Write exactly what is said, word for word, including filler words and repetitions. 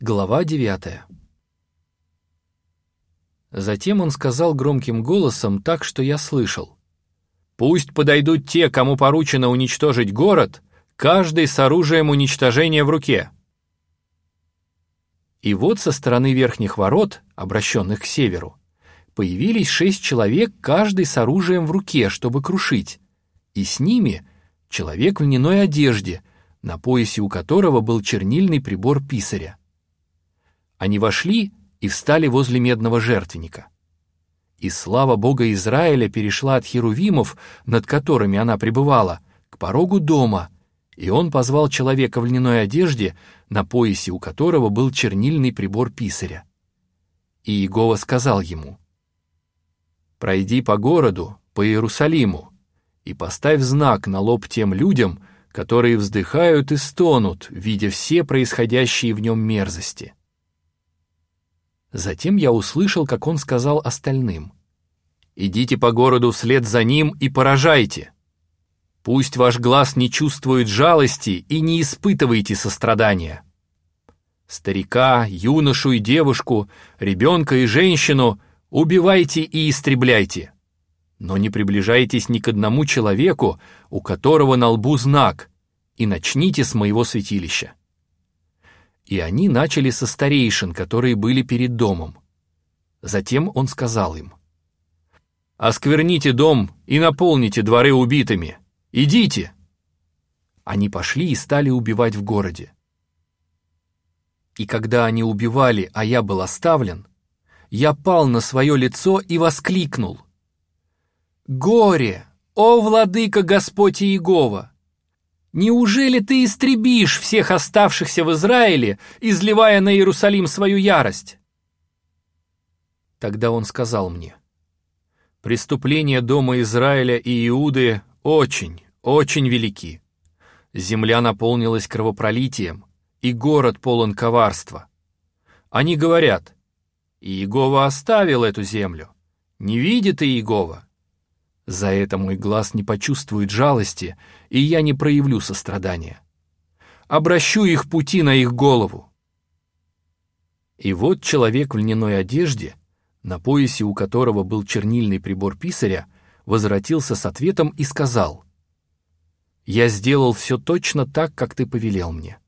Глава девятая. Затем он сказал громким голосом, так что я слышал: «Пусть подойдут те, кому поручено уничтожить город, каждый с оружием уничтожения в руке». И вот со стороны верхних ворот, обращенных к северу, появились шесть человек, каждый с оружием в руке, чтобы крушить, и с ними человек в льняной одежде, на поясе у которого был чернильный прибор писаря. Они вошли и встали возле медного жертвенника. И слава Бога Израиля перешла от херувимов, над которыми она пребывала, к порогу дома, и он позвал человека в льняной одежде, на поясе у которого был чернильный прибор писаря. И Иегова сказал ему: «Пройди по городу, по Иерусалиму, и поставь знак на лоб тем людям, которые вздыхают и стонут, видя все происходящие в нем мерзости». Затем я услышал, как он сказал остальным: «Идите по городу вслед за ним и поражайте. Пусть ваш глаз не чувствует жалости и не испытывайте сострадания. Старика, юношу и девушку, ребенка и женщину убивайте и истребляйте, но не приближайтесь ни к одному человеку, у которого на лбу знак, и начните с моего святилища». И они начали со старейшин, которые были перед домом. Затем он сказал им: «Оскверните дом и наполните дворы убитыми. Идите!» Они пошли и стали убивать в городе. И когда они убивали, а я был оставлен, я пал на свое лицо и воскликнул: «Горе, о владыка Господь Иегова! Неужели ты истребишь всех оставшихся в Израиле, изливая на Иерусалим свою ярость?» Тогда он сказал мне: «Преступления дома Израиля и Иуды очень, очень велики. Земля наполнилась кровопролитием, и город полон коварства. Они говорят: Иегова оставил эту землю. Не видит Иегова. За это мой глаз не почувствует жалости, и я не проявлю сострадания. Обращу их пути на их голову». И вот человек в льняной одежде, на поясе у которого был чернильный прибор писаря, возвратился с ответом и сказал: «Я сделал все точно так, как ты повелел мне».